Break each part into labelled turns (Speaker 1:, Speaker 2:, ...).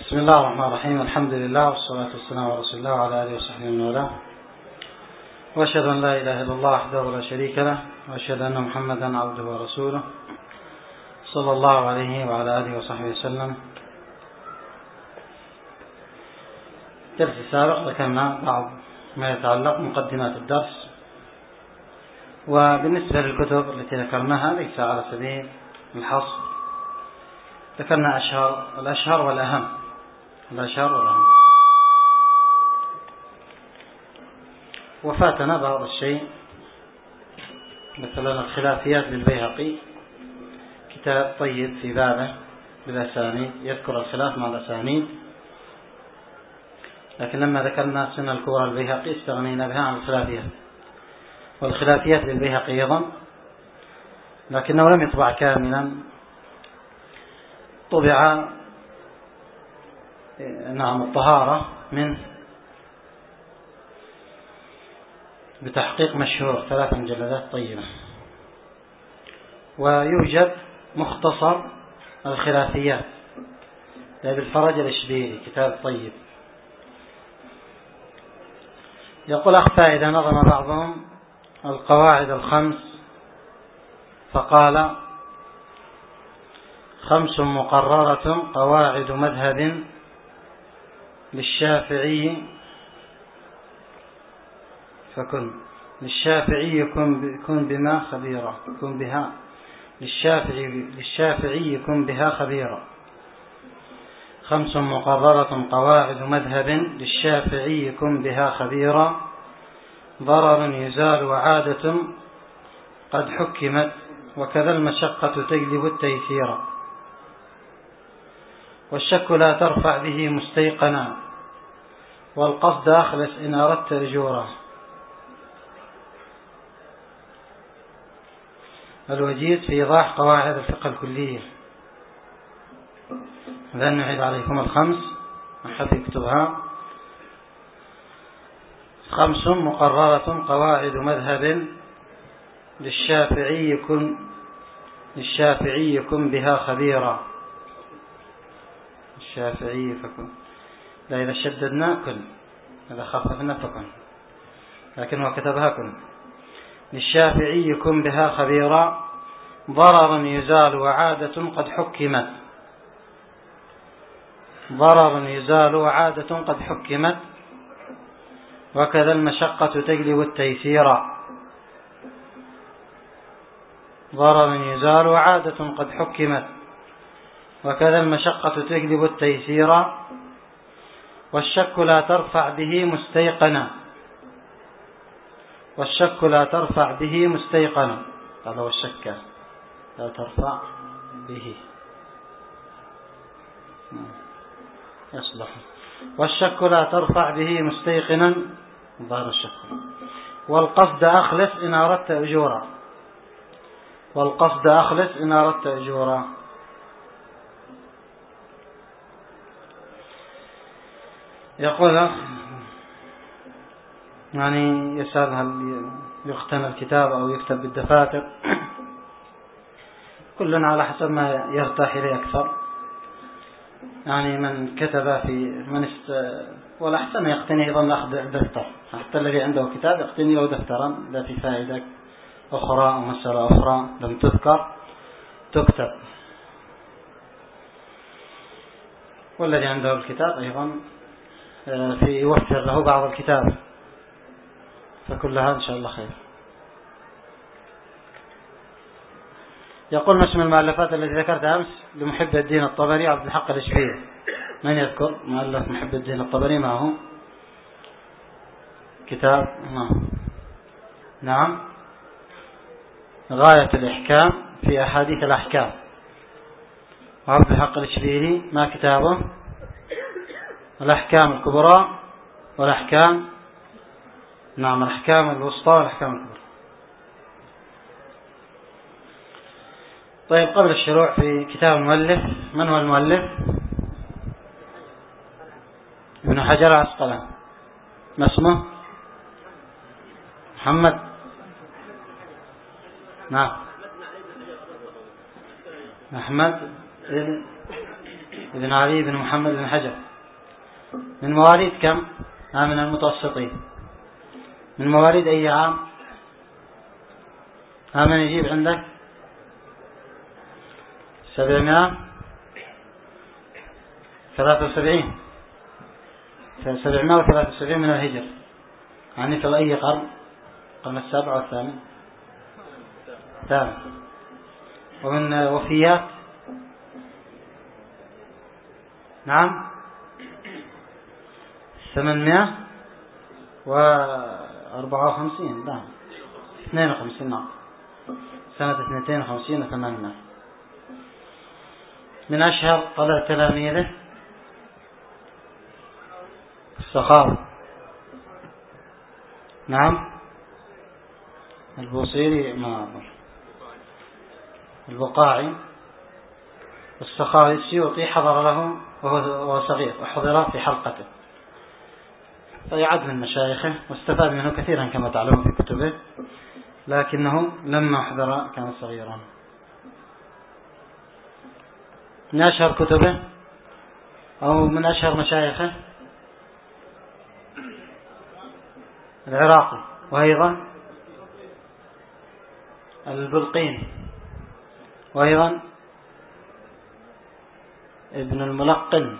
Speaker 1: بسم الله الرحمن الرحيم. الحمد لله والصلاة والسلام على رسول الله وعلى آله وصحبه ومن والاه، وأشهد أن لا إله إلا الله وحده لا شريك له، وأشهد أن محمدا عبده ورسوله صلى الله عليه وعلى آله وصحبه وسلم. الدرس السابق ذكرنا بعض ما يتعلق بمقدمات الدرس، وبالنسبة للكتب التي ذكرناها ليس على سبيل الحصر، ذكرنا الأشهر والأهم. وفاتنا بعض الشيء، مثلا الخلافيات للبيهقي، كتاب طيب في بابه بالأسانيد، يذكر الخلاف مع الأسانيد، لكن لما ذكرنا السنن الكبرى للبيهقي استغنينا بها عن الخلافيات. والخلافيات للبيهقي أيضا، لكنه لم يطبع كاملا، طبع الطهارة منه بتحقيق مشهور 3 مجلدات طيبة. ويوجد مختصر الخلافيات لأبي الفرج الإشبيلي، كتاب طيب. يقول أخفى إذا نظم بعضهم القواعد الخمس فقال: 5 مقررة قواعد مذهب للشافعي فكن كن بما خبيرا، كن بها للشافعي كن بها خبيرا. 5 مقررة قواعد مذهب للشافعي كن بها خبيرا. ضرر يزال وعادة قد حكمت، وكذا المشقة تجلب التيسير. والشك لا ترفع به مستيقنا، والقصد أخلص إن أردت أجورا. الوجيز في إيضاح قواعد الفقه الكلية. إذن نعيد عليكم ال5 أحب يكتبها. 5 مقررة قواعد مذهب للشافعي كن بها خبيرا. الشافعي فكن، لا إذا شددنا كن، إذا خففنا فكن، لكن هو كتبها كن. للشافعي كن بها خبيرا. ضرر يزال وعادة قد حكمت. ضرر يزال وعادة قد حكمت، وكذا المشقة تجلب التيسير. ضرر يزال وعادة قد حكمت، وكذا المشقة تجلب التيسير. والشك لا ترفع به مستيقنا. والشك لا ترفع به مستيقنا، هذا هو الشك، لا ترفع به يصلح. والشك لا ترفع به مستيقنا، ظاهر الشك. والقصد أخلص إن أردت أجورا. والقصد أخلص إن أردت أجورا. يقول يعني يسأل هل يختم الكتاب أو يكتب بالدفاتر، كلنا على حسب ما يرتاح إليه أكثر. يعني من كتب والأحسن يقتني أيضا أخذ دفتر، حتى الذي عنده كتاب يقتني له دفترا لا في فائدة أخرى أو مسألة أخرى لم تذكر تكتب. والذي عنده الكتاب أيضا يوفر له بعض الكتاب، فكل هذا إن شاء الله خير. يقول: ما اسم المؤلفات التي ذكرتها أمس لمحب الدين الطبري عبد الحق الإشبيلي؟ من يذكر مؤلف محب الدين الطبري؟ ما هو كتاب؟ نعم، غاية الإحكام في أحاديث الأحكام. وعبد الحق الإشبيلي ما كتابه؟ الأحكام الكبرى والأحكام، نعم، الأحكام الوسطى والأحكام الكبرى. طيب، قبل الشروع في كتاب المؤلف، من هو المؤلف؟ ابن حجر العسقلاني. ما اسمه؟ محمد، نعم، أحمد بن علي بن محمد بن حجر. من مواليد كم؟ من المتوسطين. من مواليد أي عام؟ من يجيب عندك؟ 773 من الهجر. يعني في أي قرن؟ قرن السابع والثامن؟ الثامن. ومن وفيات؟ نعم 854. نعم 52. نعم سنة 52 و800. من أشهر طلع تلاميذه السخاوي. نعم البوصيري البقاعي. السخاوي السيوطي حضر له وهو صغير وحضر في حلقته، فيعد من مشايخه واستفاد منه كثيرا كما تعلمون في كتبه، لكنه لما حضر كان صغيرا. من أشهر كتبه أو من أشهر مشايخه العراقي، وأيضا البلقيني، وأيضا ابن الملقن.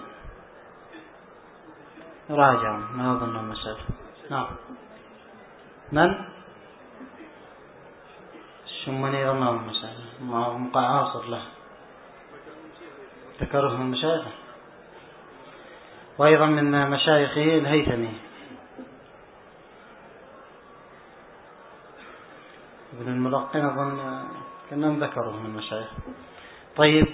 Speaker 1: راجع ما أظن المسألة. نعم من الشمني رمى المسألة مقعاصر له ذكره من مشايخه. وأيضا من مشايخه الهيثمي ابن الملقن، أظن كأنهم ذكره من مشايخه. طيب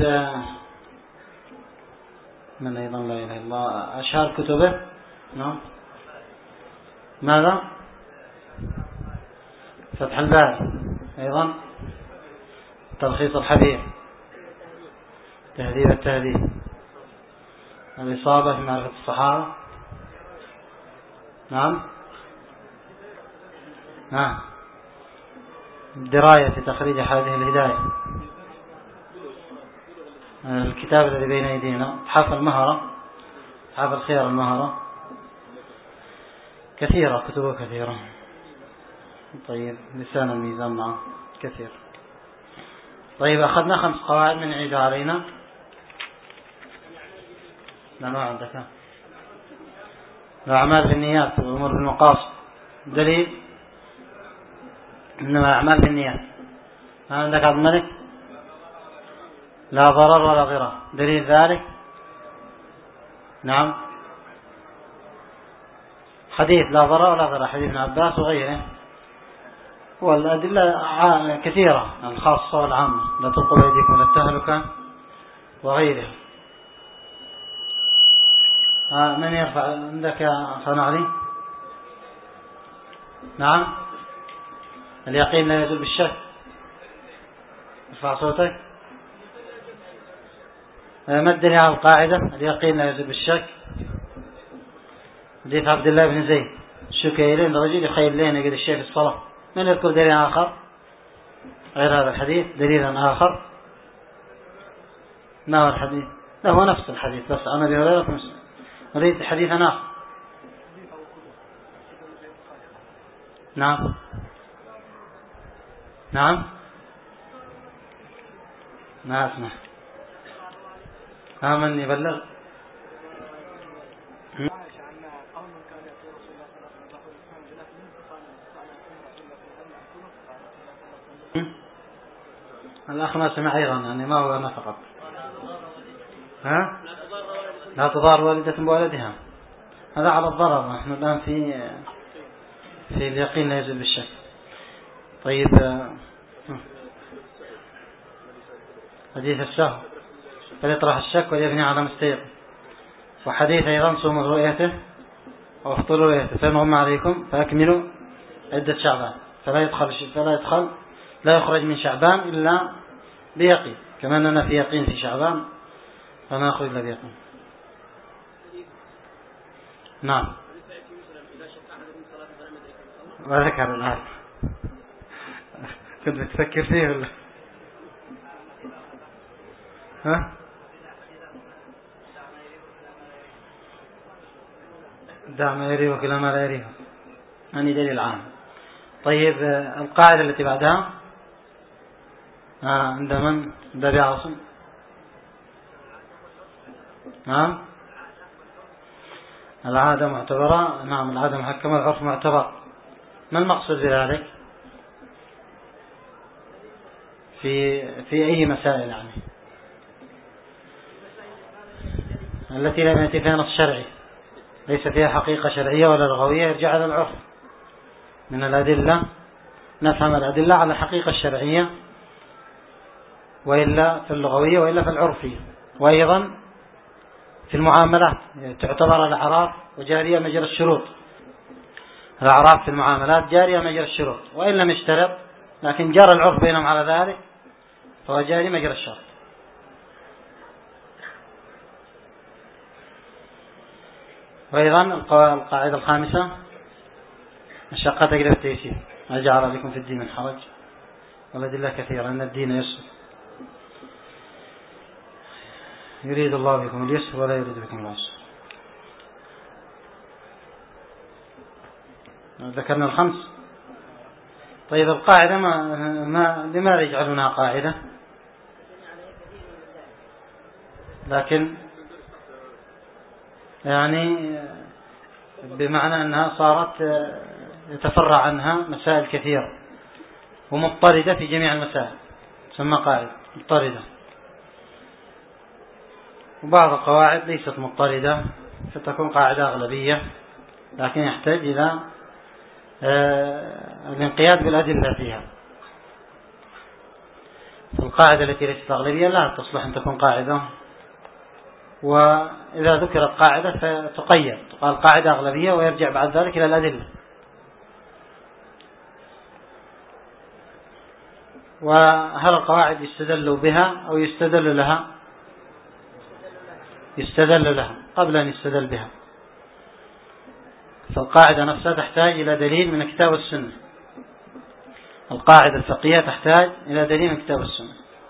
Speaker 1: من أيضا لا إله إلا الله أشهر كتبه. نعم ماذا؟ فتح الباري، أيضا تلخيص الحبيب، تهذيب التهذيب، الإصابة في معرفة الصحابة. نعم الدراية في تخريج هذه الهداية، الكتاب الذي بين أيدينا، حرف المهرة، حرف الخيار المهرة، كثيرة كتبه كثيرة. طيب لسان الميزان معه كثير. طيب أخذنا 5 قواعد من عيد علينا. لا ما عندك. الأعمال بالنيات والأمور بالمقاصد. دليل إنما الأعمال بالنيات. ما عندك عبد الملك؟ لا ضرر ولا ضرر. دليل ذلك؟ نعم حديث لا ضرر ولا ضرر، حديث ابن عباس وغيره. والأدلة كثيرة الخاصة والعامة، لا تلقوا بأيديكم إلى التهلكة وغيره. من يرفع عندك يا صنعلي؟ نعم اليقين لا يزول بالشك. ارفع صوتك. ما الدليل على القاعدة اليقين لا يزول بالشك؟ حديث عبد الله بن زيد الشكيرين الرجل يخيل لين يجد الشيء في الصلاة. من يذكر دليل آخر غير هذا الحديث؟ دليلا آخر. ما هو الحديث؟ لا هو نفس الحديث بس عن أبي هريرة مسلم. نريد حديثا آخر. نعم نعم ما أسمع. من يبلغ؟ الأخ ما سمع أيضا، يعني ما هو أنا فقط. لا تضار والدة بولدها، هذا على الضرر. نحن الآن في اليقين لا يزول بالشك. طيب حديث السهو فليطرح الشك وليبني على مستيقن. وحديث أيضا صوموا رؤيته وافطروا رؤيته فإن غم عليكم فأكملوا عدة شعبان. لا يخرج من شعبان إلا بيقين، كما أننا في يقين في شعبان فما يخرج إلا بيقين. نعم وذكر الآن كنت بتفكر فيه ولا دع ما يريبك إلى ما لا يريبك، يعني دليل عام. طيب القاعدة التي بعدها عند من؟ عند أبي عاصم. نعم، العادة معتبرة. نعم، العادة محكمة، العرف معتبر. ما المقصود بذلك؟ في أي مسائل يعني التي لم يأتي فيها نص شرعي، ليس فيها حقيقة شرعية ولا لغوية، يرجع على العرف من الأدلة، نفهم الأدلة على الحقيقة الشرعية وإلا في اللغوية وإلا في العرفية. وأيضا في المعاملات تعتبر الأعراف وجارية مجرى الشروط. الأعراف في المعاملات جارية مجرى الشروط، وإن لم يشترط لكن جرى العرف بينهم على ذلك فهو جاري مجرى الشرط. وأيضا القاعدة الخامسة مشقة تجلب التيسير، ما جعل لكم في الدين من حرج والأدلة كثيرة أن الدين يسر، يريد الله بكم اليسر ولا يريد بكم العسر. ذكرنا الخمس. طيب القاعدة لماذا يجعلونها قاعدة؟ لكن يعني بمعنى أنها صارت يتفرع عنها مسائل كثيرة ومضطردة في جميع المسائل، تسمى قاعدة مضطردة. وبعض القواعد ليست مضطردة فتكون قاعدة أغلبية، لكن يحتاج إلى الانقياد بالأدلة فيها. القاعدة التي ليست أغلبية لا تصلح أن تكون قاعدة، وإذا ذكرت قاعدة فتقيد، تقال قاعدة أغلبية ويرجع بعد ذلك إلى الأدلة. وهل القواعد يستدل بها أو يستدل لها؟ يستدل لها قبل أن يستدل بها. فالقاعدة نفسها تحتاج إلى دليل من الكتاب والسنة. القاعدة الفقهية تحتاج إلى دليل من الكتاب والسنة.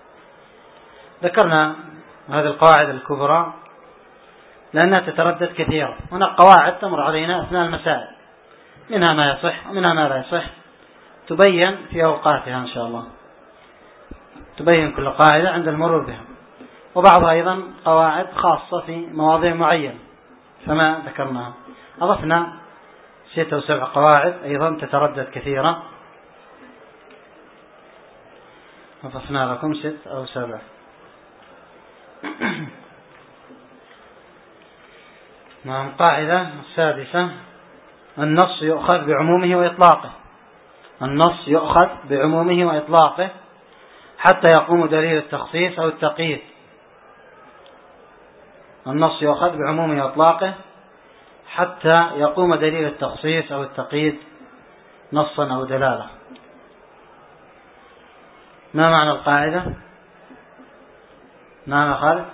Speaker 1: ذكرنا هذه القواعد الكبرى لأنها تتردد كثيرا. هناك قواعد تمر علينا أثناء المسائل، منها ما يصح ومنها ما لا يصح، تبين في أوقاتها إن شاء الله، تبين كل قاعدة عند المرور بها. وبعضها أيضا قواعد خاصة في مواضيع معينة فما ذكرناها. أضفنا 6 أو 7 قواعد أيضا تتردد كثيرا، أضفنا لكم 6 أو 7. نعم. قاعدة السادسة: النص يؤخذ بعمومه وإطلاقه. النص يؤخذ بعمومه وإطلاقه حتى يقوم دليل التخصيص أو التقييد. النص يؤخذ بعمومه وإطلاقه حتى يقوم دليل التخصيص أو التقييد نصا أو دلالة. ما معنى القاعدة؟ نعم يا خالد.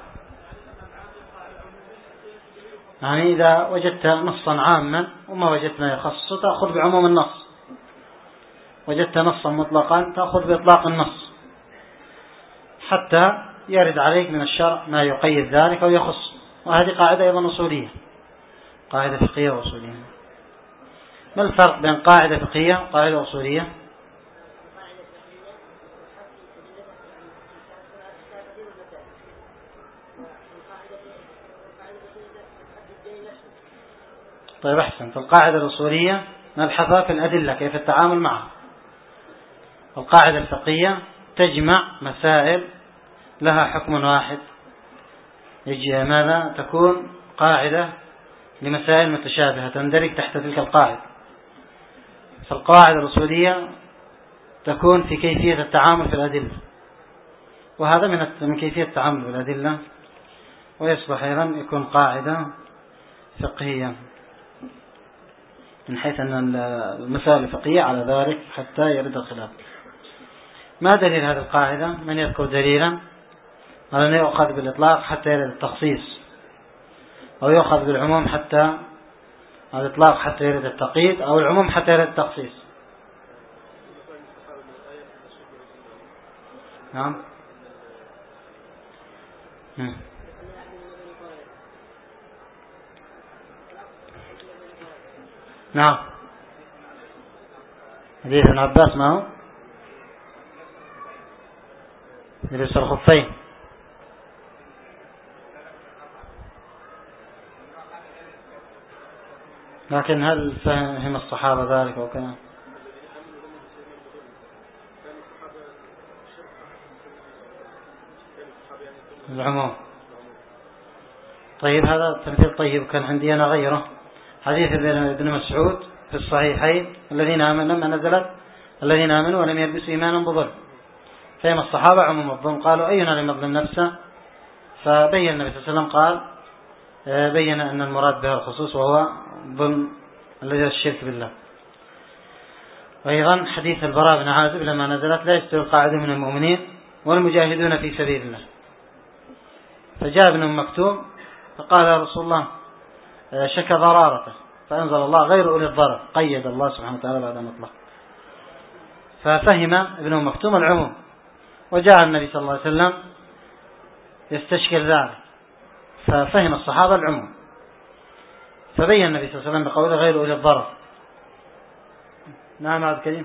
Speaker 1: يعني إذا وجدت نصا عاما وما وجدت ما يخصص تأخذ بعموم النص، وجدت نصا مطلقا تأخذ بإطلاق النص حتى يرد عليك من الشرع ما يقيد ذلك أو يخص. وهذه قاعدة أيضا أصولية، قاعدة فقهية وأصولية. ما الفرق بين قاعدة فقهية وقاعدة أصولية؟ طيب أحسن. فالقاعدة الأصولية نبحثها في الأدلة كيف التعامل معها. القاعدة الفقهية تجمع مسائل لها حكم واحد، يجي ماذا تكون قاعدة لمسائل متشابهة تندرج تحت تلك القاعدة. فالقواعد الأصولية تكون في كيفية التعامل في الأدلة، وهذا من كيفية التعامل بالأدلة، ويصبح أيضا يكون قاعدة فقهية من حيث أن المسائل الفقهية على ذلك حتى يرد الخلاف. ما دليل هذه القاعدة؟ من يذكر دليلا؟ على أن يؤخذ بالإطلاق حتى يرد التخصيص، أو يؤخذ بالعموم حتى على الإطلاق حتى يرد التقييد، أو العموم حتى يرد التخصيص. نعم. نعم. حديث ابن عباس ما هو يلبس الخفين، لكن هل فهم الصحابة ذلك وكذا؟ العموم. طيب هذا تمثيل طيب. كان عندي أنا غيره، حديث ابن مسعود في الصحيحين الذين آمنوا لما نزلت الذين آمنوا ولم يلبسوا إيمانا بظلم، فهم الصحابة عموم الظلم. قالوا أينا لم يظلم نفسه؟ فبين النبي صلى الله عليه وسلم قال بين أن المراد بها الخصوص وهو ظلم الذي الشرك بالله. وأيضا حديث البراء بن عازب لما نزلت لا يستوي القاعدون من المؤمنين والمجاهدون في سبيل الله، فجاء ابن مكتوم فقال يا رسول الله شك ضرارته، فأنزل الله غير أولي الضرر، قيد الله سبحانه وتعالى بعد مطلق. ففهم ابن مكتوم العموم، وجاء النبي صلى الله عليه وسلم يستشكل ذلك، ففهم الصحابة العموم، فبين النبي صلى الله عليه وسلم بقوله غير أولي الضرر. نعم عبد الكريم.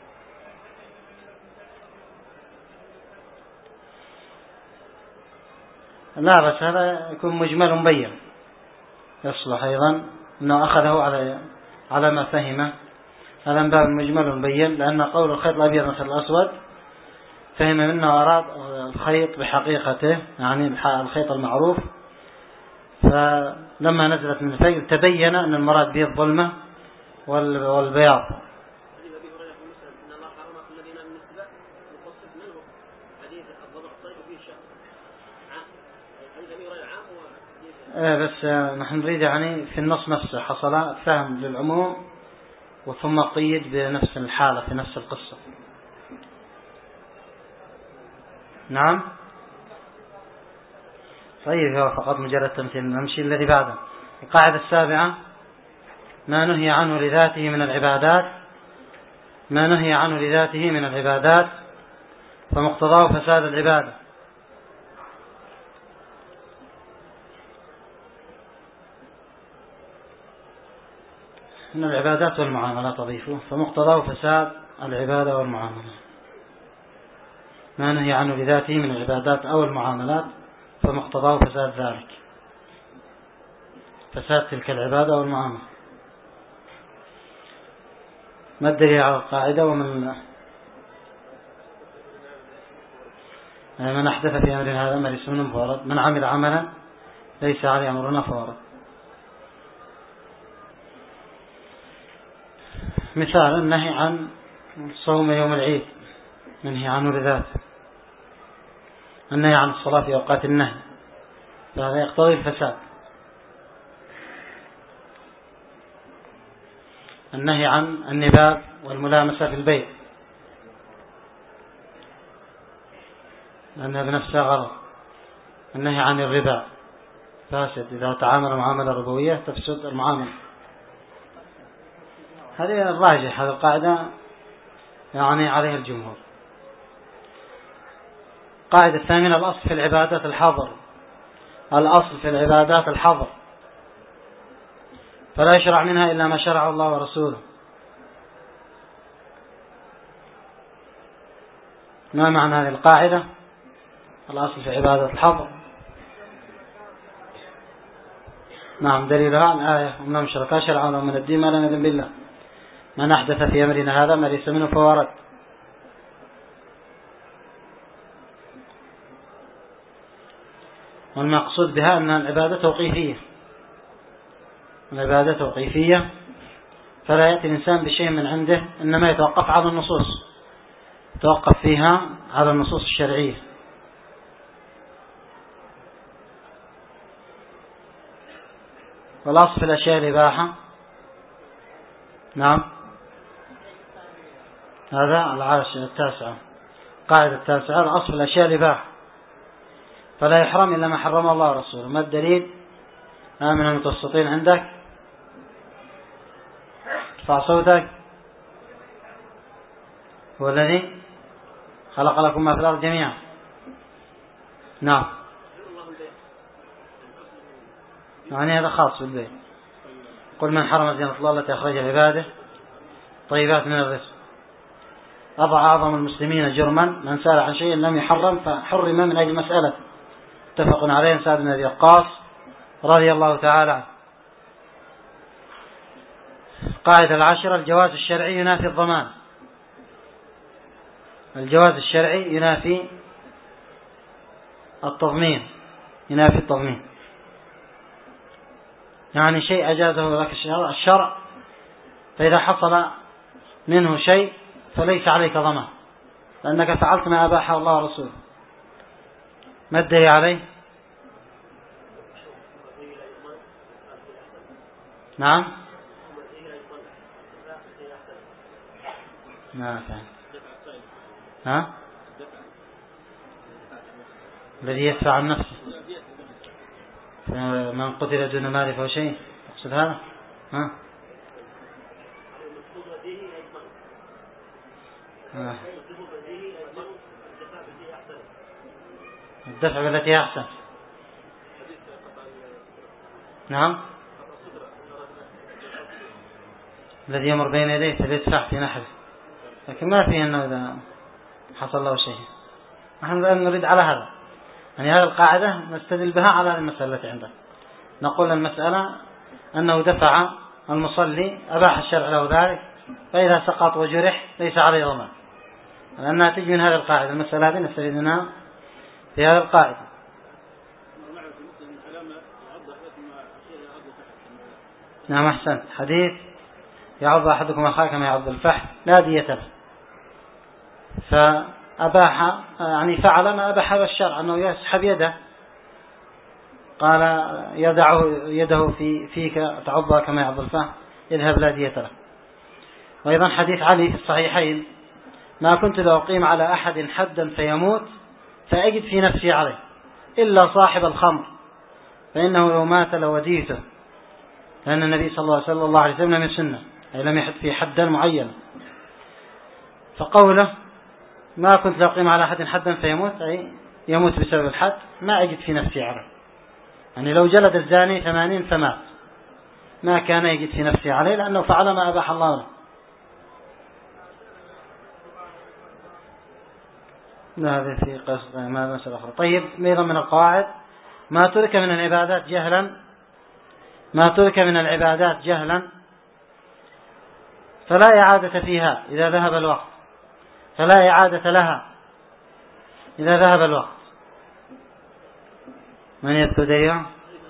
Speaker 1: لا بس هذا يكون مجمل مبين، يصلح أيضا أنه أخذه على ما فهمه، هذا من باب مجمل مبين، لأن قول الخيط الأبيض مثل الأسود فهم منه أراد الخيط بحقيقته، يعني الخيط المعروف. فلما نزلت من الفيل تبين أن المراد به الظلمة والبياض. بس نحن نريد يعني في النص نفسه حصل فهم للعموم وثم قيد بنفس الحالة في نفس القصة. نعم. طيب هو فقط مجرد تمثيل. نمشي الذي بعده. القاعدة السابعة: ما نهي عنه لذاته من العبادات، ما نهي عنه لذاته من العبادات فمقتضاه فساد العبادة. من العبادات والمعاملات أضيفه، فمقتضاه فساد العبادة والمعاملات. ما نهي عنه لذاته من العبادات أو المعاملات فمقتضاه فساد ذلك، فساد تلك العبادة والمعاملة. ما الدليل على القاعدة؟ ومن أحدث في أمرنا هذا ما ليس منه فورد، من عمل عملا ليس عليه أمرنا فورد. مثال: النهي عن صوم يوم العيد منهي عنه لذاته، النهي عن الصلاة في أوقات النهي فهذا يقتضي الفساد. النهي عن النباذ والملامسة في البيع لأنها بنفسها غلط. النهي عن الربا فاسد، إذا تعامل معاملة ربوية تفسد المعاملة. هذه الراجح، هذه القاعدة يعني عليها الجمهور. قاعدة الثامنة: الأصل في العبادات الحظر، الأصل في العبادات الحظر، فلا يشرع منها إلا ما شرع الله ورسوله. ما معنى هذه القاعدة؟ الأصل في عبادة الحظر. نعم، دليلها الآية: ومن شركاء شرعا من الدين ما لم يأذن بالله، من أحدث في أمرنا هذا ما ليس منه فهو رد. والمقصود بها أن العبادة توقيفية، العبادة توقيفية، فلا يأتي الإنسان بشيء من عنده، إنما يتوقف على النصوص، يتوقف فيها على النصوص الشرعية. والأصل في الأشياء الإباحة. نعم، هذا العاشر التاسعة، قاعدة التاسعة: الأصل في الأشياء الإباحة فلا يحرم إلا ما حرم الله ورسوله. ما الدليل؟ من المتوسطين عندك؟ ارفع صوتك. هو الذي خلق لكم ما في الأرض جميعا. نعم، يعني هذا خاص بالبيت. قل من حرم زينة الله التي أخرج عباده طيبات من الرزق. أضع أعظم المسلمين جرما من سأل عن شيء لم يحرم فحرم من أجل مسألة. اتفق عليه سعد بن أبي وقاص رضي الله تعالى عنه. قاعدة العاشرة: الجواز الشرعي ينافي الضمان. الجواز الشرعي ينافي التضمين، ينافي التضمين، يعني شيء أجازه لك الشرع، فإذا حصل منه شيء فليس عليك ضمان، لأنك فعلت ما أباحه الله ورسوله. ما الدليل عليه؟ نعم، ما فهم. ها؟ الذي يدفع عن نفسه، من قتل دون مال فهو شيء، تقصد هذا؟ ها؟ الدفع بالتي أحسن. نعم، الذي يمر بين يديه فليدفع في نحره، لكن ما فيه أنه إذا حصل له شيء. نحن نريد على هذا، يعني هذه القاعدة نستدل بها على المسألة التي عندنا. نقول المسألة أنه دفع المصلي أباح الشرع له ذلك، فإذا سقط وجرح ليس عليه ضمان، لأنها تجي من هذه القاعدة. المسألة هذه نستفيد منها في هذه القاعدة. نعم، أحسنت. حديث يعض أحدكم أخاه كما يعض الفحل لا دية له، فأباح يعني فعل ما أباح الشرع، أنه يسحب يده، قال يده فيك تعضها كما يعض الفحل، يذهب لا دية له. وأيضا حديث علي في الصحيحين: ما كنت لأقيم على أحد حدا فيموت فأجد في نفسي عليه إلا صاحب الخمر فإنه لو مات لوديته، لأن النبي صلى الله عليه وسلم لم يسنه، أي لم يحد في حدا معين. فقوله ما كنت لأقيم على أحد حدا فيموت، أي يموت بسبب الحد، ما أجد في نفسي عليه، يعني لو جلد الزاني 80 فمات ما كان يجد في نفسي عليه، لأنه فعل ما أباح الله له. لا، هذا في قصد ما مسألة أخرى. طيب، أيضا من القواعد: ما ترك من العبادات جهلا فلا إعادة فيها إذا ذهب الوقت، فلا إعادة لها إذا ذهب الوقت. من يذكر دليل؟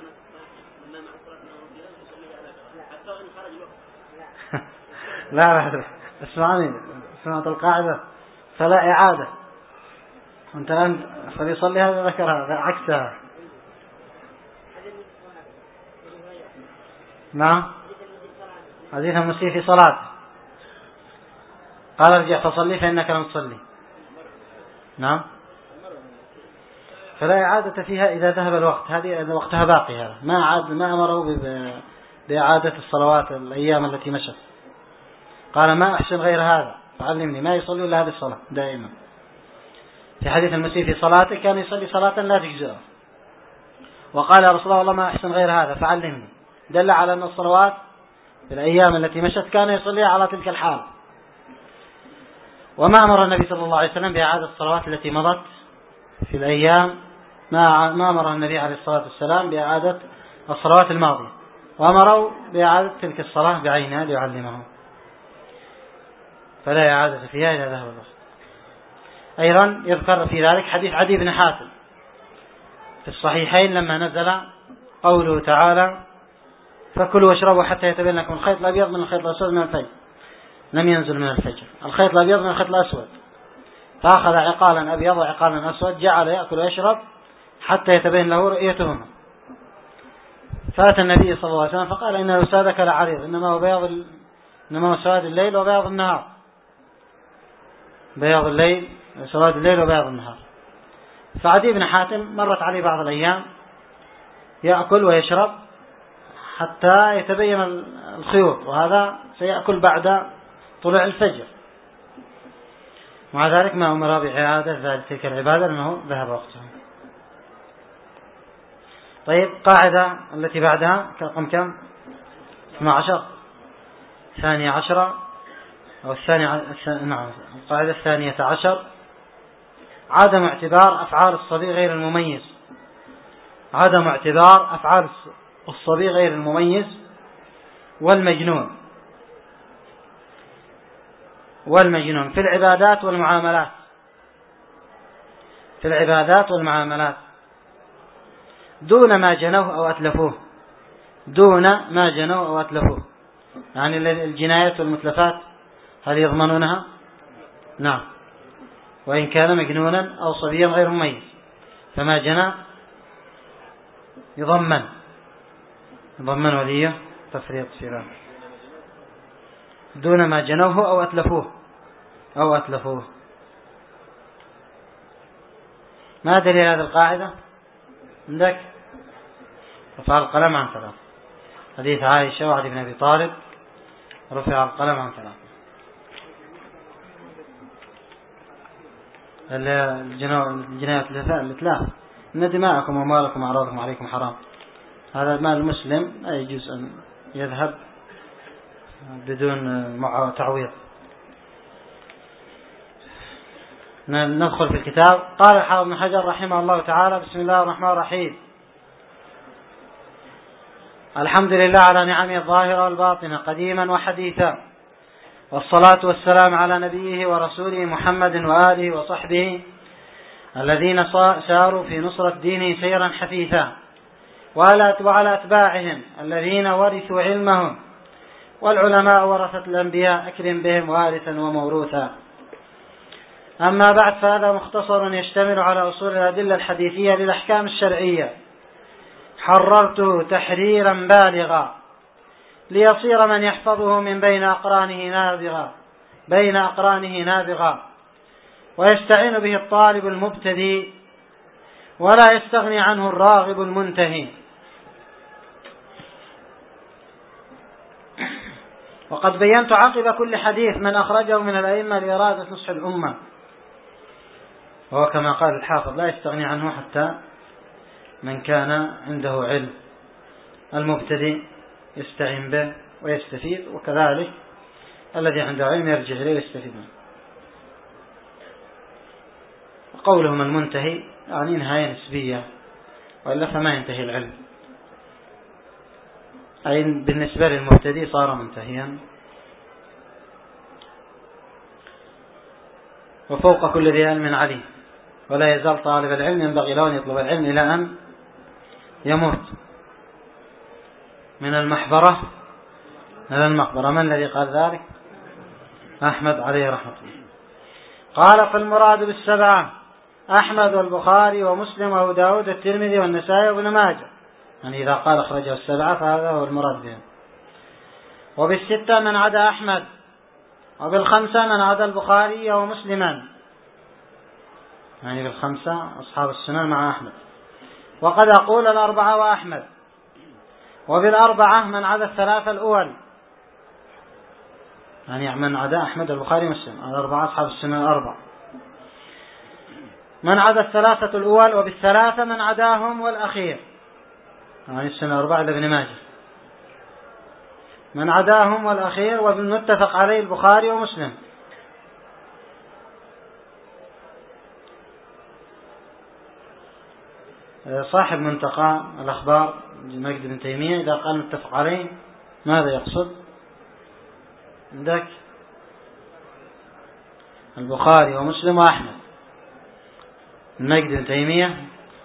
Speaker 1: لا، اسمعني، سمعت القاعدة فلا إعادة، أنت الآن فليصلي، هذا ذكرها عكسها. نعم، حديث المسيء في صلاته قال ارجع فصلي فإنك لم تصلي. نعم، فلا إعادة فيها إذا ذهب الوقت، هذه وقتها باقي، هذا ما أمره بإعادة الصلوات الأيام التي مشت. قال ما أحسن غير هذا فعلمني، ما يصلي إلا هذه الصلاة دائما. في حديث المسيء في صلاته كان يصلي صلاة لا تجزئه، وقال يا رسول الله والله ما أحسن غير هذا فعلمني، دل على أن الصلوات في الأيام التي مشت كان يصليها على تلك الحال. وما أمر النبي صلى الله عليه وسلم بإعادة الصلوات التي مضت في الأيام، ما أمر النبي عليه الصلاة والسلام بإعادة الصلوات الماضية، وأمروا بإعادة تلك الصلاة بعينها ليعلمهم، فلا إعادة فيها إذا ذهب الوقت. أيضا يذكر في ذلك حديث عدي بن حاتم في الصحيحين لما نزل قوله تعالى فكلوا واشربوا حتى يتبين لكم الخيط الأبيض من الخيط الأسود من الفجر، لم ينزل من الفجر الخيط الأبيض من الخيط الأسود، فأخذ عقالا أبيض وعقالا أسود جعل يأكل ويشرب حتى يتبين له رؤيتهما. فأتى النبي صلى الله عليه وسلم فقال إن الوسادك لعريض، إنما هو سواد الليل وبياض النهار، بياض الليل سواد الليل وبياض النهار. فعدي بن حاتم مرت عليه بعض الأيام يأكل ويشرب حتى يتبين الخيوط، وهذا سيأكل بعد طلوع الفجر، مع ذلك ما أمر بإعادة تلك العبادة لأنه ذهب وقتها. طيب، قاعدة التي بعدها رقم كم؟ 12 ثانية عشرة أو نعم القاعدة 12 عدم اعتبار أفعال الصبي غير المميز. عدم اعتبار أفعال الصبي غير المميز والمجنون في العبادات والمعاملات. في العبادات والمعاملات دون ما جنوه أو أتلفوه. دون ما جنوه أو أتلفوه يعني الجنايات والمتلفات هل يضمنونها؟ نعم، وإن كان مجنونا أو صبيا غير مميز فما جنى يضمن وليه تفريط في ذلك دون ما جنوه أو أتلفوه. ما دليل هذه القاعدة عندك؟ رفع القلم عن 3. حديث عائشة وعلي بن أبي طالب رفع القلم عن 3. الجنايات الإتلاف إن دماءكم وأموالكم وأعراضكم عليكم حرام. هذا مال المسلم لا يجوز أن يذهب بدون تعويض. ندخل في الكتاب. قال الحافظ ابن حجر رحمه الله تعالى: بسم الله الرحمن الرحيم. الحمد لله على نعمه الظاهرة والباطنة قديما وحديثا، والصلاة والسلام على نبيه ورسوله محمد وآله وصحبه الذين ساروا في نصرة دينه سيرا حثيثا، وعلى أتباعهم الذين ورثوا علمهم، والعلماء ورثة الأنبياء أكرم بهم وارثا وموروثا. أما بعد، فهذا مختصر يشتمل على أصول الأدلة الحديثية للأحكام الشرعية، حررته تحريرا بالغا ليصير من يحفظه من بين أقرانه نابغا ويستعين به الطالب المبتدئ ولا يستغني عنه الراغب المنتهي. وقد بينت عقب كل حديث من أخرجه من الأئمة لإرادة نصح الأمة، وهو كما قال الحافظ لا يستغني عنه حتى من كان عنده علم. المبتدئ يستعين به ويستفيد، وكذلك الذي عنده علم يرجع إليه ويستفيد منه. قولهم المنتهي يعني نهاية نسبية، وإلا فما ينتهي العلم، أي بالنسبة للمبتدئ صار منتهيا. وفوق كل ذي علم عليم، ولا يزال طالب العلم ينبغي له أن يطلب العلم إلى أن يموت. من المحبرة إلى المقبرة. من الذي قال ذلك؟ أحمد عليه رحمة الله. قال: فالمراد بالسبعة أحمد والبخاري ومسلم وأبو داود والترمذي والنسائي وابن ماجه، يعني إذا قال أخرجه السبعة فهذا هو المراد بهم. وبالستة من عدا أحمد، وبالخمسة من عدا البخاري ومسلما، يعني بالخمسة أصحاب السنن مع أحمد. وقد أقول الأربعة وأحمد. وبالأربعة من عدا الثلاثة الأول، يعني من عدا أحمد البخاري ومسلم، الأربعة أصحاب السنن الأربعة، من عدا الثلاثة الأول. وبالثلاثة من عداهم والأخير، يعني السنن الأربعة لابن ماجه، من عداهم والأخير. وبالمتفق عليه البخاري ومسلم. صاحب منتقى الأخبار مجد بن تيمية إذا قال متفق عليه ماذا يقصد؟ عندك البخاري ومسلم وأحمد. مجد بن تيمية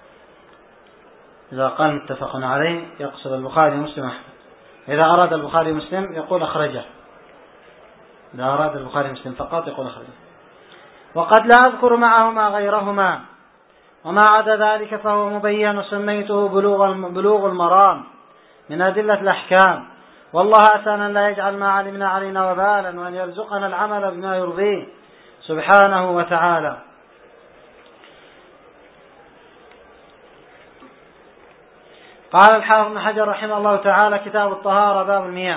Speaker 1: إذا قال متفق عليه يقصد البخاري ومسلم وأحمد. إذا أراد البخاري ومسلم يقول أخرجه، إذا أراد البخاري ومسلم فقط يقول أخرجه. وقد لا أذكر معهما غيرهما، وما عدا ذلك فهو مبين، وسميته بلوغ المرام من أدلة الأحكام. والله أسأل أن لا يجعل ما علمنا علينا وبالا، وأن يرزقنا العمل بما يرضيه سبحانه وتعالى. قال الحافظ ابن حجر رحمه الله تعالى: كتاب الطهارة، باب المياه.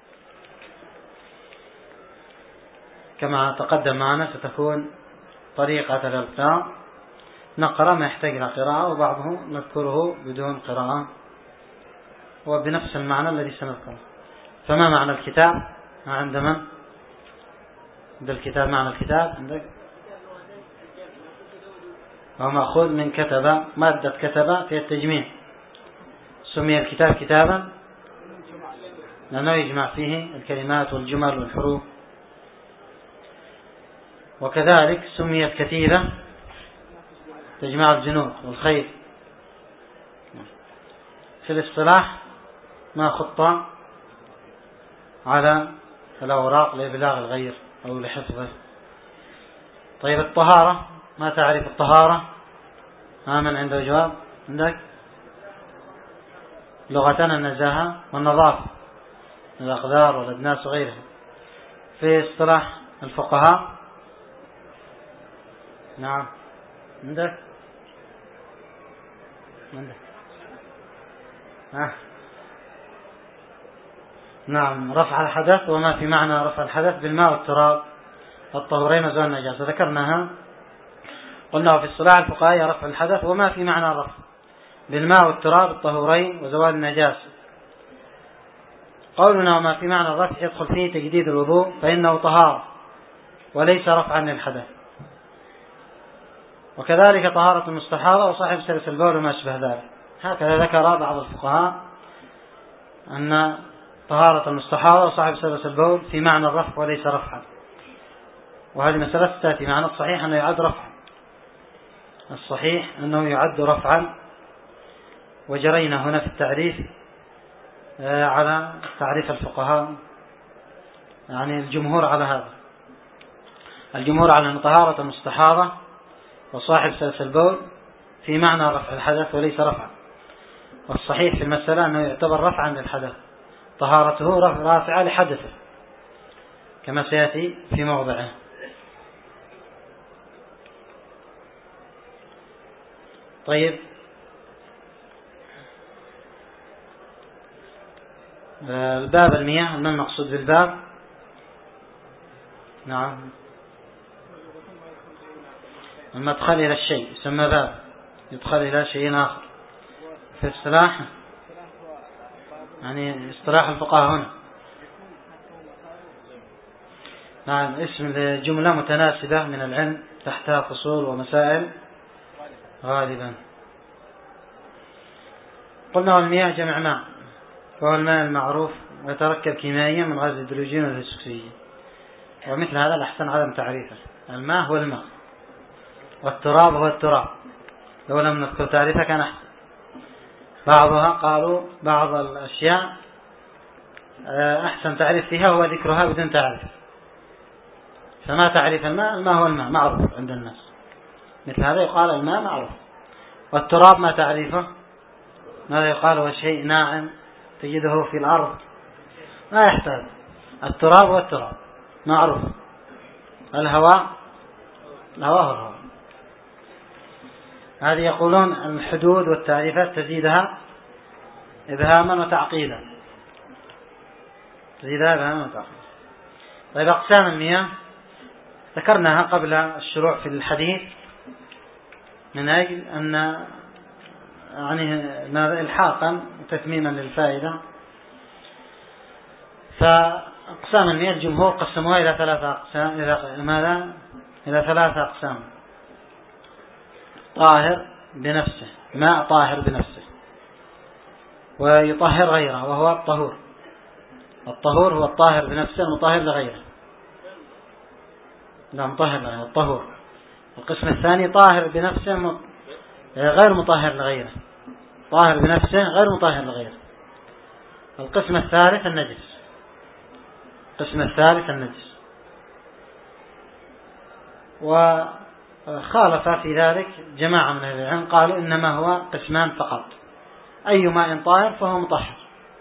Speaker 1: كما تقدم معنا ستكون طريقة الإلقاء، نقرأ ما يحتاج إلى قراءة، وبعضه نذكره بدون قراءة وبنفس المعنى الذي سنذكره. فما معنى الكتاب؟ ما عند من؟ عند الكتاب معنى الكتاب عندك؟ هو مأخوذ من كتب، مادة كتب في التجميع. سمي الكتاب كتابا لأنه يجمع فيه الكلمات والجمل والحروف. وكذلك سميت كتيبة تجمع الجنود والخيل. في الاصطلاح ما خط على الأوراق لإبلاغ الغير أو لحفظه. طيب الطهارة، ما تعرف الطهارة؟ من عنده جواب؟ عندك؟ لغتنا النزاهة والنظافة، الأقدار والأدناس وغيرها. في اصطلاح الفقهاء نعم عندك نعم رفع الحدث وما في معنى رفع الحدث بالماء والتراب الطهورين وزوال النجاسة ذكرناها. قلنا في اصطلاح الفقهاء رفع الحدث وما في معنى الرفع بالماء والتراب الطهورين وزوال النجاسة. قولنا وما في معنى الرفع يدخل فيه تجديد الوضوء فإنه طهارة وليس رفعا للحدث. وكذلك طهارة المستحاضة وصاحب سلس البول وما أشبه ذلك. هكذا ذكر بعض الفقهاء أن طهارة المستحاضة وصاحب سلس البول في معنى الرفع وليس رفعا، وهذه مسألة تأتي. معنى الصحيح أنه يعد رفعا، الصحيح أنه يعد رفعا. وجرينا هنا في التعريف على تعريف الفقهاء، يعني الجمهور على هذا. الجمهور على أن طهارة المستحاضة وصاحب سلس البول في معنى رفع الحدث وليس رفعا، والصحيح في المسألة أنه يعتبر رفعا للحدث، طهارته رافعة لحدثه كما سيأتي في موضعه. طيب الباب المياه، ما المقصود بالباب؟ نعم المدخل إلى الشيء يسمى باب، يدخل إلى شيء آخر. في اصطلاح يعني اصطلاح الفقهاء هنا نعم اسم لجملة متناسبة من العلم تحتها فصول ومسائل غالبا. قلنا والمياه جمع ماء، وهو الماء المعروف ويتركب كيميائيا من غاز الهيدروجين والأكسجين، ومثل هذا الأحسن عدم تعريفه. الماء هو الماء والتراب هو التراب، لو لم نذكر تعريفه كان أحسن. بعضها قالوا بعض الأشياء أحسن تعريف فيها هو ذكرها بدون تعريف. فما تعريف الماء؟ الماء هو الماء معروف عند الناس، مثل هذا يقال الماء معروف. والتراب ما تعريفه؟ ماذا يقال؟ هو شيء ناعم تجده في الأرض ما يحتاج. التراب هو التراب معروف. الهواء هو الهواء. هذه يقولون الحدود والتعريفات تزيدها إبهاما وتعقيدا، تزيدها إبهاما وتعقيدا. طيب أقسام المياه ذكرناها قبل الشروع في الحديث من أجل أن يعني إلحاقا وتتميما للفائدة. فأقسام المياه الجمهور قسموها إلى ثلاثة أقسام. إلى ثلاثة أقسام: طاهر بنفسه، ماء طاهر بنفسه، ويطهر غيره وهو الطهور. الطهور هو الطاهر بنفسه المطهر لغيره، لا مطهر لغيره الطهور. القسم الثاني طاهر بنفسه غير مطهر لغيره، طاهر بنفسه غير مطهر لغيره. القسم الثالث النجس. القسم الثالث النجس. وخالف في ذلك جماعة من أهل العلم، قالوا إنما هو قسمان فقط: أي ماء طاهر فهو مطهر.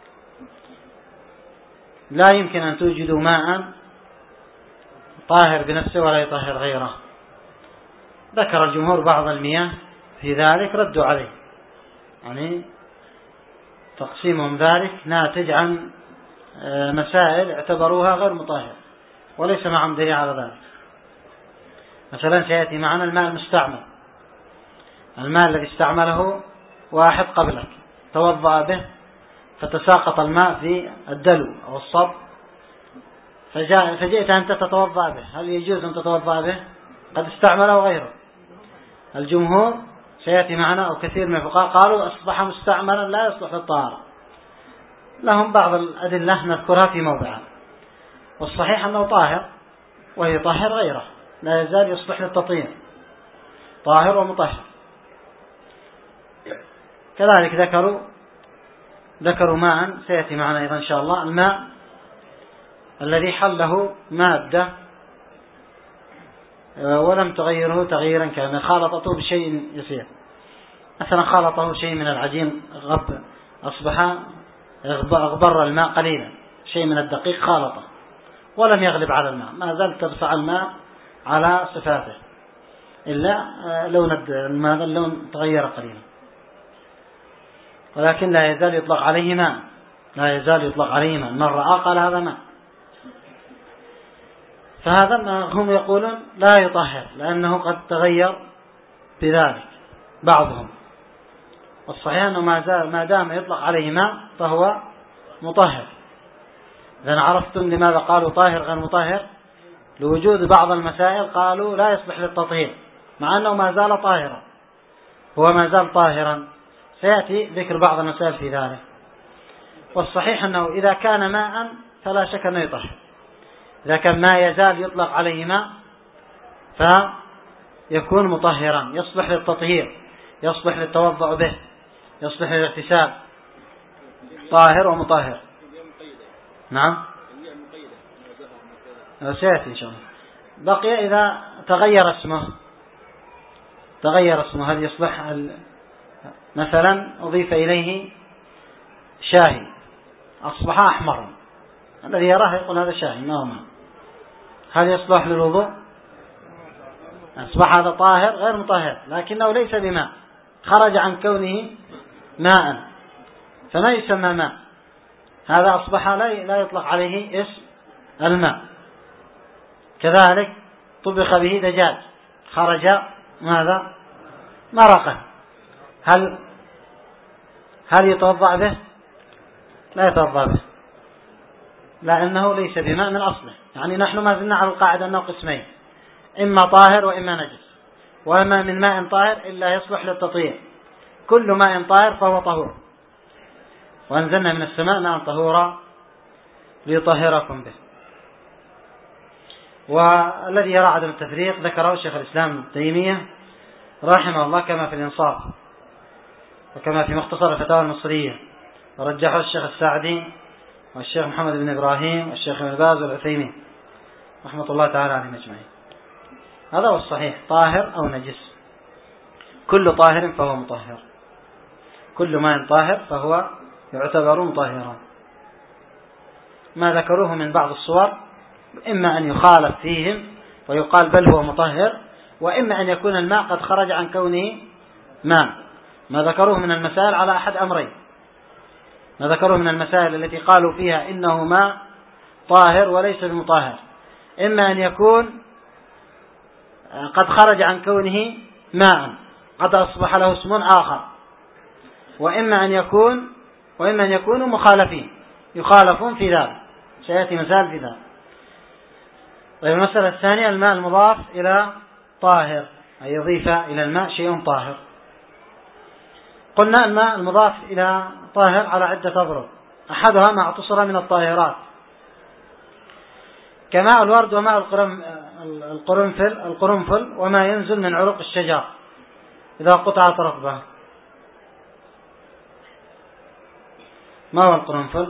Speaker 1: لا يمكن أن توجدوا ماء طاهر بنفسه ولا يطهر غيره. ذكر الجمهور بعض المياه في ذلك ردوا عليه، يعني تقسيمهم ذلك ناتج عن مسائل اعتبروها غير مطهر وليس معهم دليل على ذلك. مثلا سيأتي معنا الماء المستعمل، الماء الذي استعمله واحد قبلك توضأ به فتساقط الماء في الدلو أو الصب، فجئت أنت تتوضأ به، هل يجوز أن تتوضأ به؟ قد استعمله غيره. الجمهور سيأتي معنا، أو كثير من الفقهاء قالوا أصبح مستعملا لا يصلح للطهارة، لهم بعض الأدلة نذكرها في موضعها. والصحيح أنه طاهر ويطهر غيره، لا يزال يصلح للتطهير، طاهر ومطهر. كذلك ذكروا ماء سيأتي معنا أيضا إن شاء الله، الماء الذي حله مادة ولم تغيره تغييرا كاملا، خالطته بشيء يسير، مثلا خالطه شيء من العجين أصبح أغبر الماء قليلا، شيء من الدقيق خالطه ولم يغلب على الماء، ما زال ترفع الماء على صفاته، إلا لون الماء اللون تغير قليلا، ولكن لا يزال يطلق عليه ماء، لا يزال يطلق عليه ماء، من رأى قال هذا ماء. فهذا ما هم يقولون لا يطهر لأنه قد تغير بذلك بعضهم، والصحيح أنه ما دام يطلق عليه ماء فهو مطهر. إذا عرفتم لماذا قالوا طاهر غير مطهر، لوجود بعض المسائل قالوا لا يصلح للتطهير مع أنه ما زال طاهرا، هو ما زال طاهرا، سيأتي ذكر بعض المسائل في ذلك. والصحيح أنه إذا كان ماء فلا شك أنه يطهر، إذا كان ما يزال يطلق عليه ماء فيكون مطهرا، يصلح للتطهير، يصلح للتوضع به، يصلح للاغتسال، طاهر ومطهر. نعم سيأتي إن شاء الله. بقي إذا تغير اسمه هل يصلح؟ مثلا أضيف إليه شاهي أصبح أحمر، الذي يراه يقول هذا شاهي ما هو ماء، هل يصلح للوضوء؟ أصبح هذا طاهر غير مطهر لكنه ليس بماء، خرج عن كونه ماء فما يسمى ماء، هذا أصبح لا يطلق عليه اسم الماء. كذلك طبخ به دجاج خرج ماذا؟ مرقا، هل يتوضأ به؟ لا يتوضأ به لأنه ليس بماء من أصله. يعني نحن ما زلنا على القاعدة أنه قسمين، إما طاهر وإما نجس، وما من ماء طاهر إلا يصلح للتطهير، كل ماء طاهر فهو طهور، وأنزلنا من السماء ماء طهورا ليطهركم به. والذي يرى عدم التفريق ذكره شيخ الإسلام ابن تيمية رحمه الله كما في الإنصاف وكما في مختصر الفتاوى المصرية، ورجحه الشيخ السعدي والشيخ محمد بن إبراهيم والشيخ ابن باز والعثيمين رحمة الله تعالى عليهم أجمعين. هذا هو الصحيح، طاهر أو نجس، كل طاهر فهو مطهر، كل ماء طاهر فهو يعتبر مطهرا. ما ذكروه من بعض الصور إما أن يخالف فيهم ويقال بل هو مطهر، وإما أن يكون الماء قد خرج عن كونه ماء. ما ذكروه من المسائل على أحد أمرين، ما ذكروه من المسائل التي قالوا فيها إنه ماء طاهر وليس بمطهر، إما أن يكون قد خرج عن كونه ماء قد أصبح له اسم آخر، وإما أن يكونوا مخالفين يخالفون في ذلك، سيأتي مثال في ذلك. طيب المسألة الثانية الماء المضاف إلى طاهر، أي يضيف إلى الماء شيء طاهر. قلنا الماء المضاف إلى طاهر على عدة أضرب، أحدها ما اعتصر من الطاهرات كماء الورد وماء القرنفل وما ينزل من عروق الشجر إذا قطعت رطبة. ما هو القرنفل؟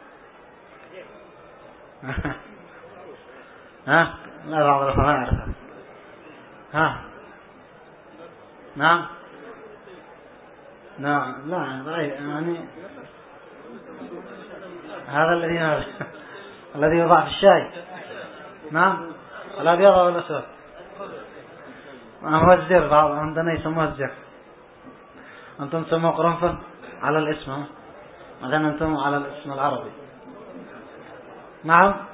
Speaker 1: لا بعض الأخوة ما يعرفها. نعم لا يعني هذا الذي يوضع في الشاي. نعم الأبيض ولا الأسود؟ هو الزر، بعض عندنا يسموه الزر، أنتم تسموه قرنفل على الاسم، مثلا أنتم على الاسم العربي. نعم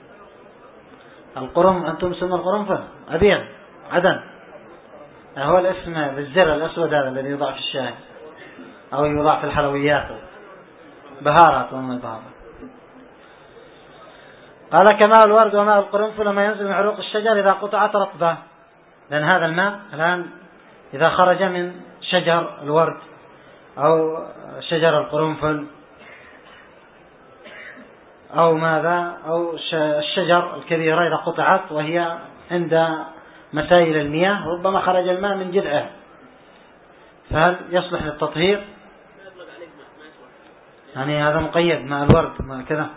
Speaker 1: أنتم تسموه القرنفل أبيض عدن، هو الاسم بالزر الأسود هذا الذي يوضع في الشاي أو يوضع في الحلويات. بهارات بهارات. قال كماء الورد وماء القرنفل لما ينزل من عروق الشجر إذا قطعت رطبة، لأن هذا الماء الآن إذا خرج من شجر الورد أو شجر القرنفل أو ماذا أو الشجر الكبيرة إذا قطعت وهي عند مسائل المياه ربما خرج الماء من جذعه، فهل يصلح للتطهير؟ يعني هذا مقيد مع الورد مع كذا.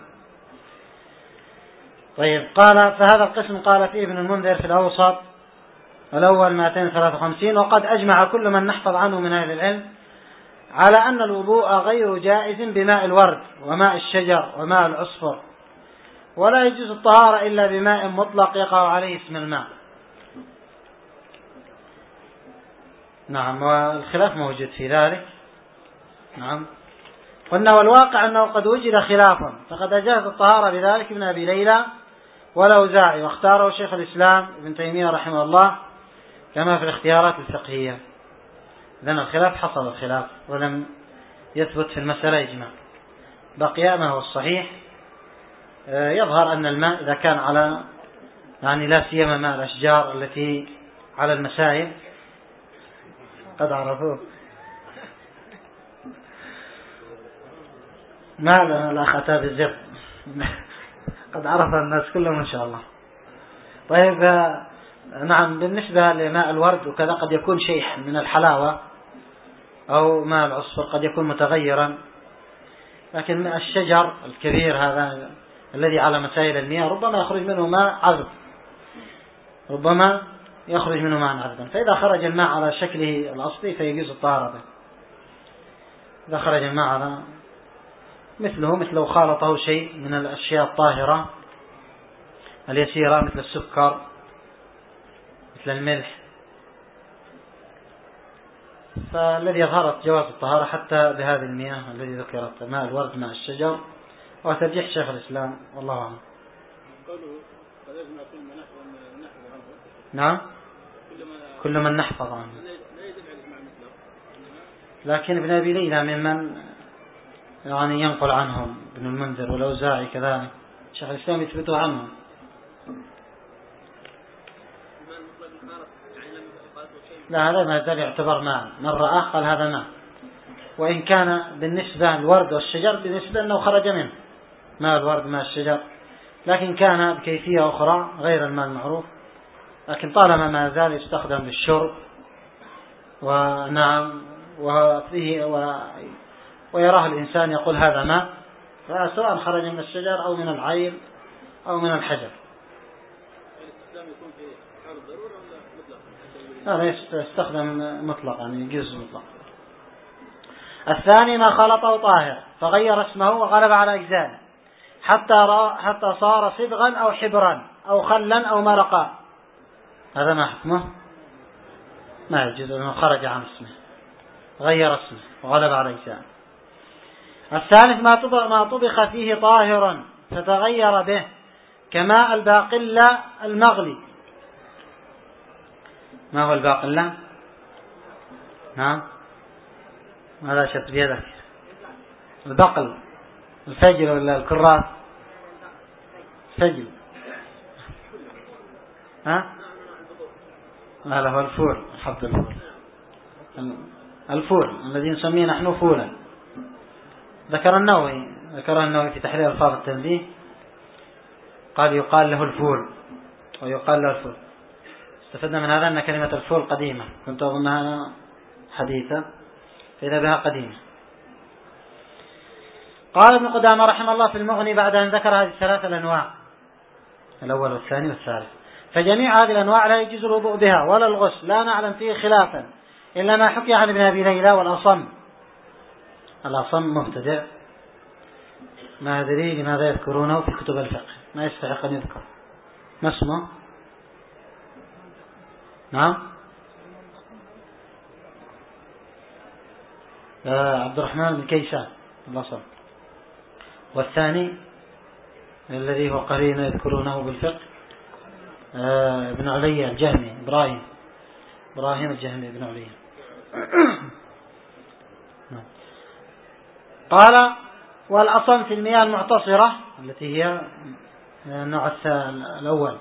Speaker 1: طيب قال فهذا القسم قال فيه ابن المنذر في الأوسط الأول 253. وقد أجمع كل من نحفظ عنه من أهل العلم على أن الوضوء غير جائز بماء الورد وماء الشجر وماء العصفر، ولا يجوز الطهارة إلا بماء مطلق يقع عليه اسم الماء. نعم، والخلاف موجود في ذلك. نعم، قلنا والواقع أنه قد وجد خلافا، فقد أجاز الطهارة بذلك ابن أبي ليلى والأوزاعي، واختاره شيخ الإسلام ابن تيمية رحمه الله كما في الاختيارات الفقهية. إذن الخلاف حصل الخلاف ولم يثبت في المسألة إجماع. بقي ما هو الصحيح. يظهر أن الماء إذا كان على يعني لا سيما ماء الأشجار التي على المسائل قد عرفوه ما الأخ أتى بالزر قد عرف الناس كلهم إن شاء الله. طيب نعم، بالنسبة لماء الورد وكذا قد يكون شيء من الحلاوة، أو ماء العصفر قد يكون متغيرا، لكن ماء الشجر الكبير هذا الذي على مسائل المياه ربما يخرج منه ماء عذب، ربما يخرج منه ماء عذبا، فإذا خرج الماء على شكله الأصلي فيجوز الطهارة به. إذا خرج الماء على مثل خالطه شيء من الأشياء الطاهرة اليسيرة مثل السكر مثل الملح، فالذي يظهر جواز الطهارة حتى بهذه المياه الذي ذكرت ماء الورد ماء الشجر، وترجيح شيخ الإسلام والله أعلم. نعم، كل من نحفظ عنه، لكن ابن أبي ليلى ممن يعني ينقل عنهم ابن المنذر والأوزاعي كذلك، شيخ الإسلام يثبته عنهم. لا، هذا ما زال يعتبر ماء، من رآه قال هذا ماء، وإن كان بالنسبة للورد والشجر بالنسبة أنه خرج منه ماء الورد ماء الشجر، لكن كان بكيفية أخرى غير الماء المعروف، لكن طالما ما زال يستخدم للشرب ونعم وفيه ويراه الإنسان يقول هذا ماء، سواء خرج من الشجر أو من العين أو من الحجر. هذا يستخدم مطلقا، يعني يجوز مطلقا. الثاني ما خلطه طاهر فغير اسمه وغلب على أجزائه حتى صار صبغا أو حبرا أو خلا أو مرقا، هذا ما حكمه؟ ما يجوز، أنه خرج عن اسمه، غير اسمه وغلب على أجزائه. الثالث ما طبخ فيه طاهرا فتغير به كماء الباقلة المغلي. ما هو الباقلة؟ نعم، ماذا شفت بيدك؟ البقل، الفجل ولا الكراث؟ فجل. هذا هو الفول، حب الفول الذي نسميه نحن فولا. ذكر النووي في تحرير ألفاظ التنبيه، قال يقال له الفول ويقال له الفول. استفدنا من هذا أن كلمة الفول قديمة، كنت أظنها حديثة، فإذا بها قديمة. قال ابن قدامة رحمه الله في المغني بعد أن ذكر هذه الثلاثة الأنواع الأول والثاني والثالث: فجميع هذه الأنواع لا يجوز الوضوء بها ولا الغسل، لا نعلم فيه خلافا إلا ما حكي عن ابن أبي ليلى والأصم. الأصم مبتدع، ما أدري لماذا يذكرونه في كتب الفقه، ما يستحق أن يذكر. ما اسمه؟ نعم، عبد الرحمن بن كيسان الأصم. والثاني الذي هو قرين يذكرونه بالفقه ابن علي الجهمي، إبراهيم الجهمي ابن علي. قال والأصل في المياه المعتصرة التي هي النوع الأول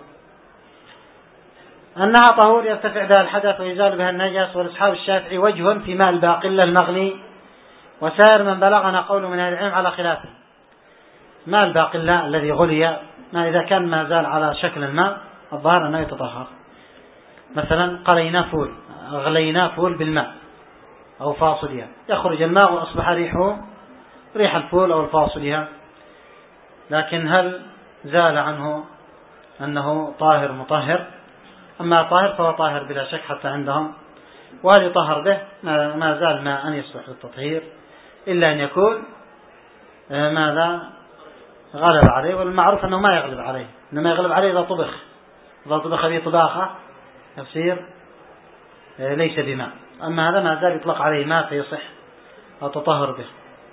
Speaker 1: أنها طهور يرتفع بها الحدث ويزال بها النجس. ولأصحاب الشافعي وجه في ماء الباقلة المغلي، وسائر من بلغنا قول من أهل العلم على خلافه. ماء الباقلة الذي غلي، ما إذا كان ما زال على شكل الماء الظاهر أنه يتطهر. مثلا قلينا فول، أغلينا فول بالماء أو فاصلها، يخرج الماء وأصبح ريحه ريح الفول أو الفاصلها، لكن هل زال عنه أنه طاهر مطهر؟ أما طاهر فهو طاهر بلا شك حتى عندهم. وهل يطهر به؟ ما زال ماء أن يصلح للتطهير، إلا أن يكون ماذا غلب عليه، والمعروف أنه ما يغلب عليه، إنما يغلب عليه إذا طبخ به طباخة يصير ليس بماء. أما هذا ما زال يطلق عليه ماء فيصح التطهر به،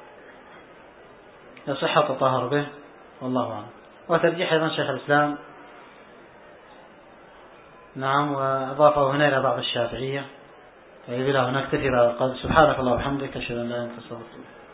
Speaker 1: يصح التطهر به، والله أعلم. وترجيح أيضا شيخ الإسلام، نعم، وأضافه هنا إلى بعض الشافعية. فإذا لا هناك تفي بعد القول. سبحانك الله وبحمدك، أشهد أن لا إله إلا أنت، أستغفرك.